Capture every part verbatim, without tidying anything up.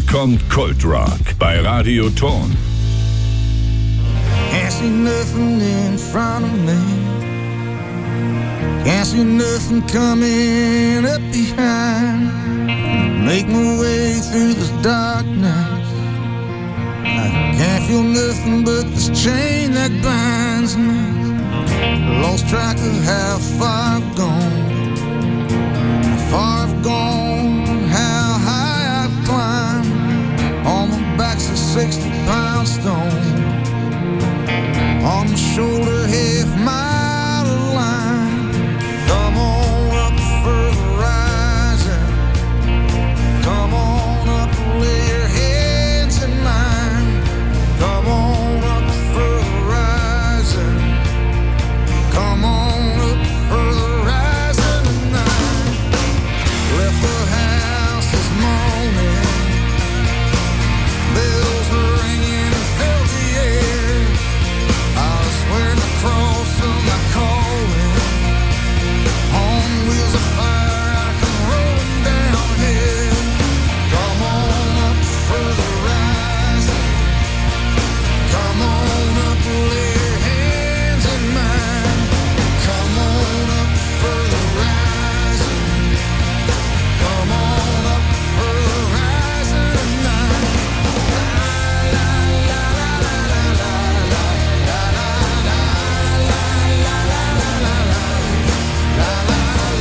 kommt Kultrock bei Radio Ton. Can't see nothing in front of me. Can't see nothing coming up behind. Make my way through this darkness. I can't feel nothing but this chain that binds me. Lost track of how far I've gone, how far I've gone, how high I've climbed. On my back's a sixty pound stone, on my shoulder half mile of line. Come on up for the rising, come on up and lay your hands in mine. Come on up for the rising, come on up for the rising tonight. Left the house this morning, bells were ringing and filled the air. I was wearing the cross of my calling, on wheels of fire I come rolling downhill. Come on up for the rising, come on up and lay your hands in mine. Come on up for the rising, come on up for the rising tonight. La la la la la la la la la la la la la la la la la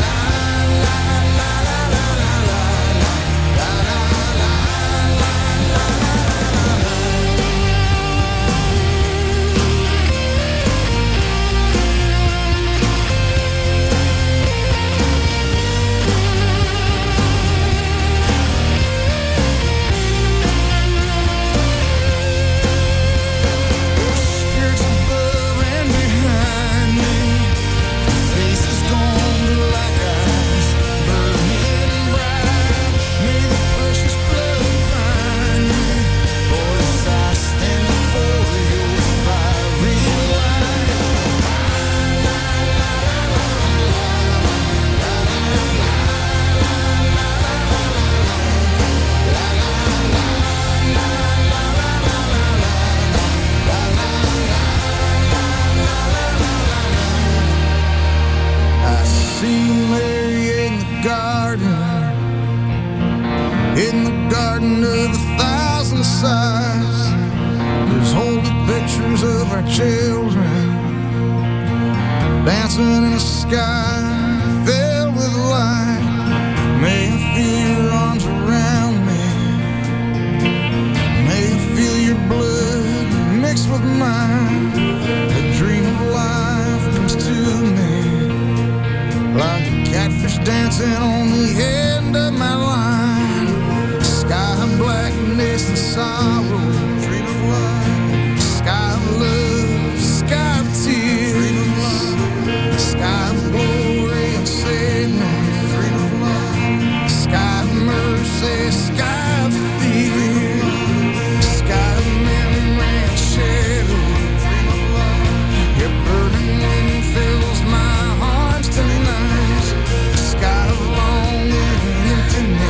spirits above and behind me, faces gone to like ice, burning bright. May the precious blood find me, for as I stand before your fiery light. I see Mary in the garden, in the garden of a thousand sighs. There's holy pictures of our children dancing in a sky filled with light. May I feel your arms around me, may I feel your blood mixed with mine. A dream of life comes to me, like a catfish dancing on the end of my line. Sky of blackness and sorrow, dream of life. Sky of love, sky of tears, dream of love. Sky of glory and sadness, dream of love. Sky of mercy, sky of fear. Sky of memory and shadow, dream of love. Your burning wind fills my arms tonight. Sky of longing and emptiness.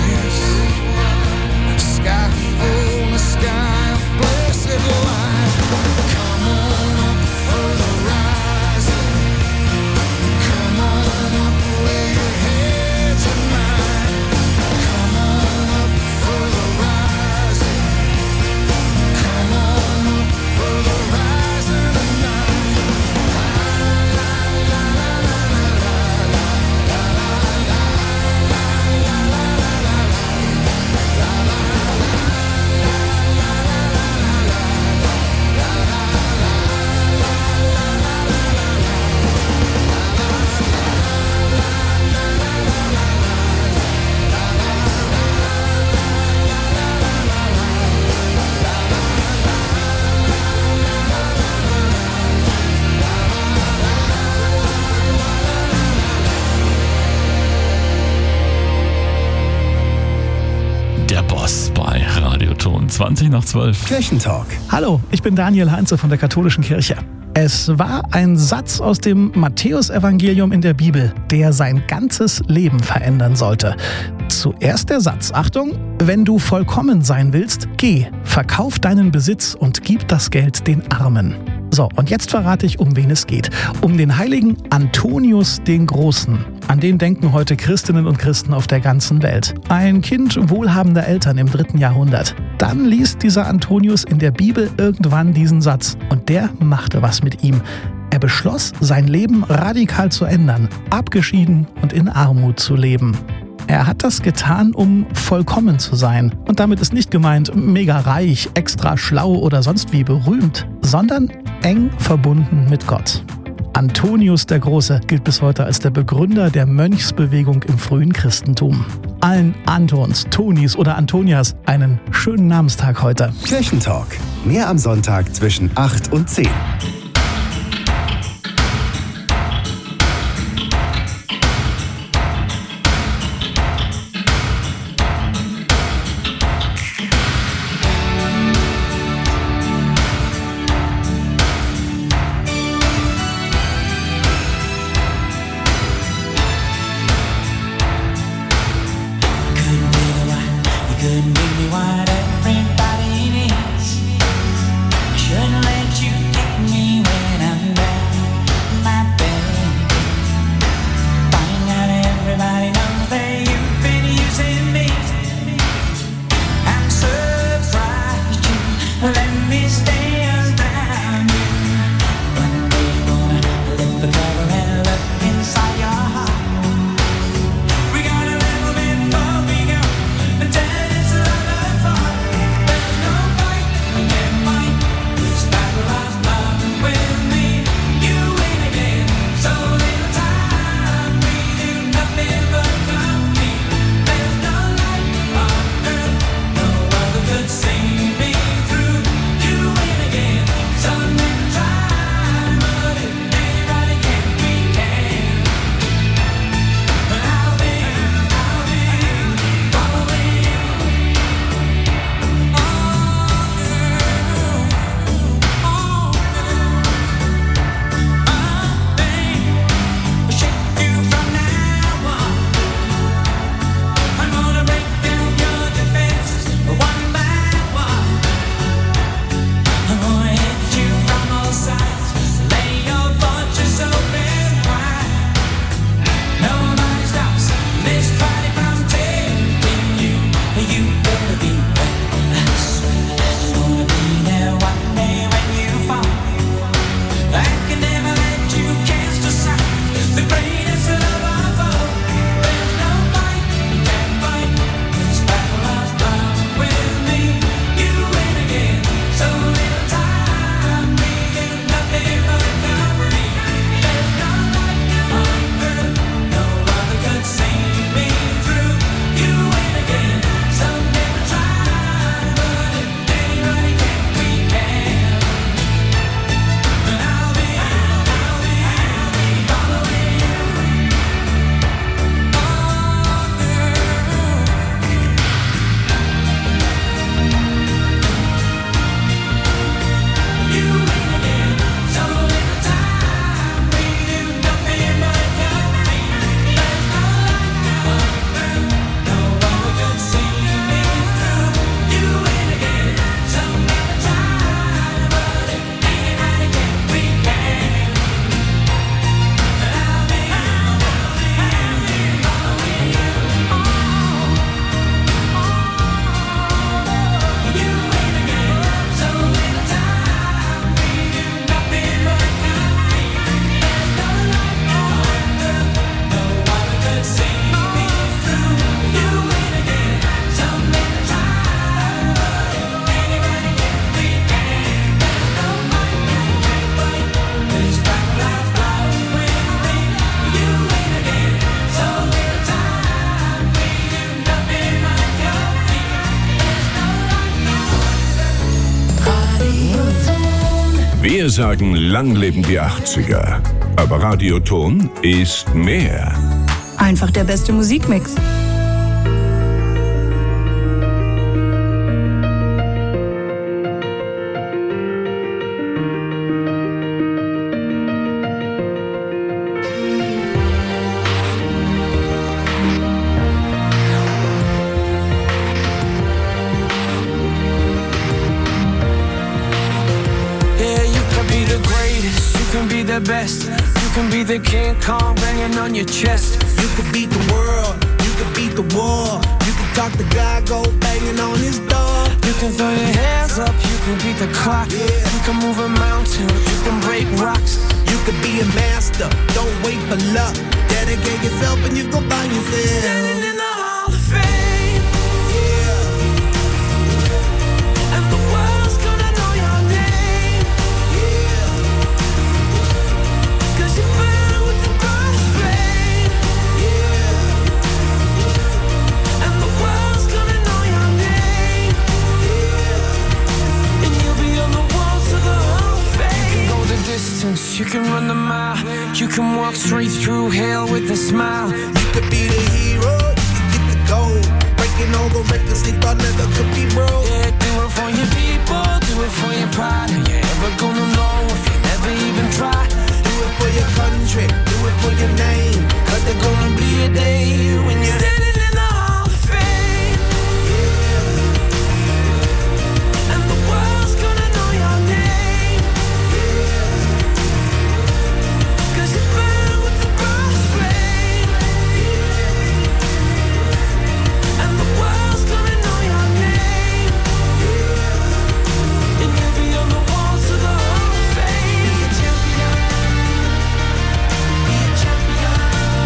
zwanzig nach zwölf. Kirchentalk. Hallo, ich bin Daniel Heinze von der Katholischen Kirche. Es war ein Satz aus dem Matthäusevangelium in der Bibel, der sein ganzes Leben verändern sollte. Zuerst der Satz, Achtung, wenn du vollkommen sein willst, geh, verkauf deinen Besitz und gib das Geld den Armen. So, und jetzt verrate ich, um wen es geht. Um den heiligen Antonius den Großen. An den denken heute Christinnen und Christen auf der ganzen Welt. Ein Kind wohlhabender Eltern im dritten Jahrhundert. Dann liest dieser Antonius in der Bibel irgendwann diesen Satz. Und der machte was mit ihm. Er beschloss, sein Leben radikal zu ändern, abgeschieden und in Armut zu leben. Er hat das getan, um vollkommen zu sein. Und damit ist nicht gemeint, mega reich, extra schlau oder sonst wie berühmt, sondern eng verbunden mit Gott. Antonius der Große gilt bis heute als der Begründer der Mönchsbewegung im frühen Christentum. Allen Antons, Tonis oder Antonias einen schönen Namenstag heute. Kirchentalk. Mehr am Sonntag zwischen acht und zehn. Couldn't give me what everybody needs. I shouldn't let you take me when I'm down, my baby. Finding out everybody knows that you've been using me. I'm surprised you let me stay around you. One day you're gonna lift the cover and look inside your heart. We got a little bit before we go. And tell Wir sagen, lang leben die achtziger. Aber Radioton ist mehr. Einfach der beste Musikmix. the best. You can be the King Kong banging on your chest. You could beat the world, you could beat the war. You could talk to God, go banging on his door. You can throw your hands up, you can beat the clock. Yeah. You can move a mountain, you can break rocks. You could be a master, don't wait for luck. Dedicate yourself and you gon' find yourself Standing in the Hall of Fame. Yeah. And the world's gonna know your name. Yeah. Cause you burn with the brightest flame. Yeah. And the world's gonna know your name. Yeah. And you'll be on the walls of the Hall of Fame. You can go the distance, you can run the mile. You can walk straight through hell with a smile. You could be the hero, you could get the gold. Breaking all the records they thought never could be broke. Yeah, do it for your people, do it for your pride. Are you ever gonna know if you never even try? Do it for your country, do it for your name. Cause there's gonna be a day when you're standing in the Hall of Fame. And the world's gonna know your name. Cause you burn with the brightest flame. And the world's gonna know your name. And you'll be on the walls of the Hall of Fame. Be a champion. Be a champion.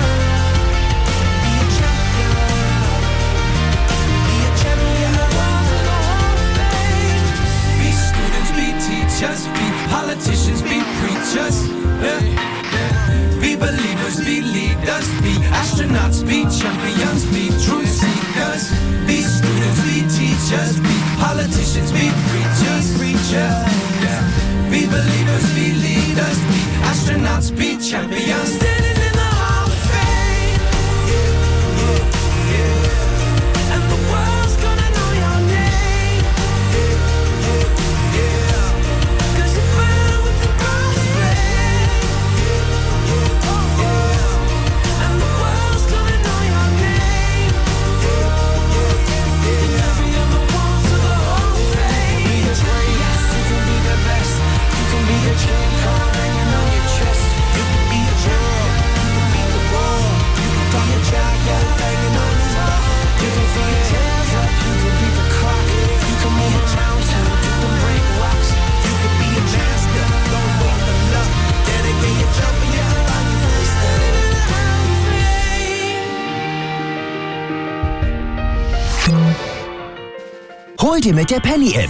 Be a champion. Be a champion. The walls of the Hall of Fame. Be students, be teachers, be politicians, be preachers. Yeah, yeah. Be believers, be leaders, be astronauts, be champions, be truth seekers. Be students, be teachers, be politicians, be preachers, preachers. Yeah. Be believers, be leaders, be astronauts, be champions. Standing in the Hall of Fame. And the world's gonna know your name. Cause you burn with the brightest flame. And the world's gonna know your name. And you'll be on the walls of the Hall of Fame. You can be the greatest, you can be the best. You can be the King Kong hanging on your chest. You could be a girl, you could beat the war. You could talk to God, go banging on his door. You can throw your hands up, you can beat the clock. You can move a mountain, you can break rocks. You could be a master, don't wait for luck. Dedicate yourself and you can find yourself Standing in the Hall of Fame. Hol dir mit der Penny-App